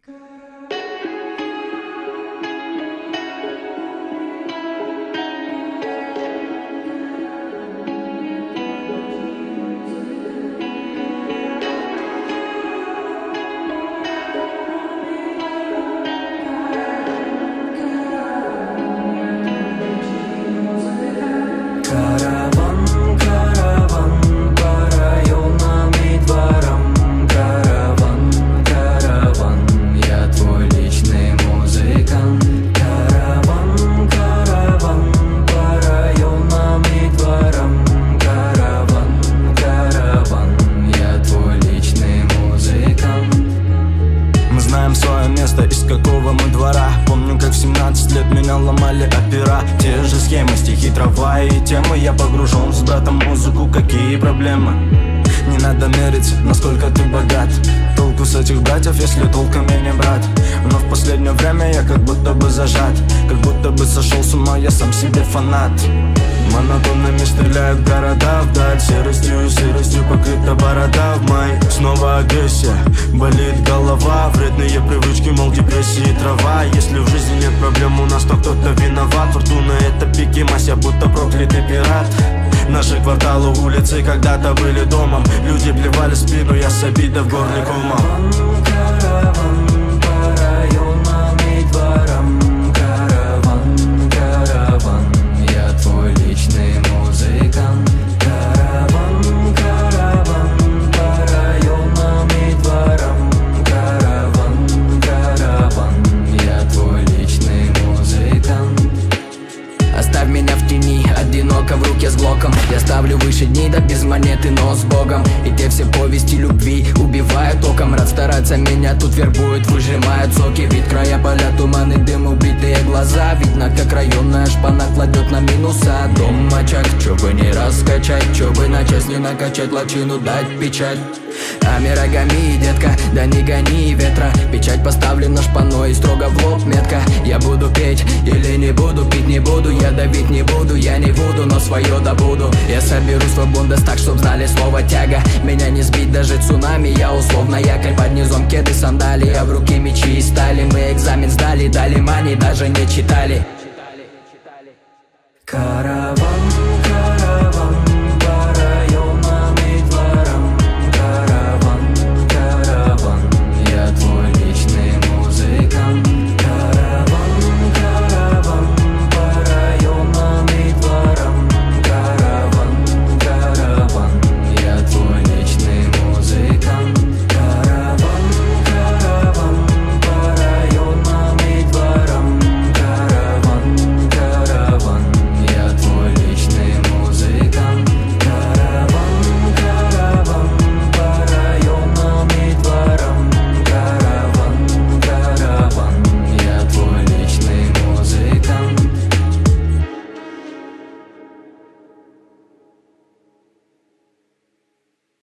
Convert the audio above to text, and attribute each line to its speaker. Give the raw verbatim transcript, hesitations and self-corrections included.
Speaker 1: ломали опера. Те же схемы, стихи, трава и темы. Я погружен с братом в музыку, какие проблемы? Не надо мериться, насколько ты богат. Толку с этих братьев, если толком я не брат. Но в последнее время я как будто бы зажат, как будто бы сошел с ума, я сам себе фанат. Монотонными стреляют города вдаль, серостью и сыростью покрыта борода в май. Снова агрессия, болит голова, вредные привычки, мол, депрессии трава. Если в жизни нет проблем у нас, то кто-то виноват. Фортуна это пики, мась, я будто проклятый пират. Наши кварталы, улицы когда-то были домом. Люди плевали в спину, я с обидой в горле комом.
Speaker 2: Караван по районам и дворам. Караван, караван, я твой личный музыкант. Караван, караван по районам и дворам. Караван, караван, я твой личный музыкант.
Speaker 3: Оставь меня в тени, одиноко в руке с глоком. Я ставлю выше дней, да без монеты, но с Богом. И те все повести любви убивают током. Рад стараться, меня тут вербуют, выжимают соки. Вид края поля, туман и дым, убитые глаза. Видно, как районная шпана кладет на минуса. Дом очаг, чё бы не раскачать, чё бы на часть не накачать, лачину дать печать. Ами рогами, детка, да не гони ветра. Печать поставлена шпаной и строго в лоб метка. Я буду петь или не буду, пить не буду. Я давить не буду, я не буду, но свое добуду. Я соберу свой бундес так, чтоб знали слово тяга. Меня не сбить даже цунами, я условно якорь. Под низом кеды, сандали, а в руке мечи и стали. Мы экзамен сдали, дали мани, даже не читали.
Speaker 2: Кара